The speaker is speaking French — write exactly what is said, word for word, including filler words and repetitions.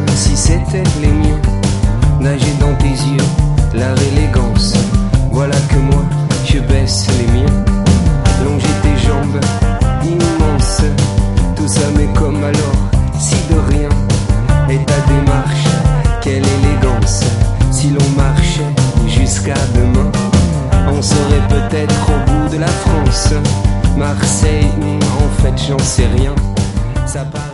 si c'était les miens. Nager dans tes yeux, l'art élégance. Voilà que moi, je baisse les miens. Longer tes jambes, immenses. Tout ça mais comme alors, si de rien. Et ta démarche, quelle élégance. Si l'on marchait jusqu'à demain, on serait peut-être au bout de la France. Marseille, en fait j'en sais rien. Ça paraît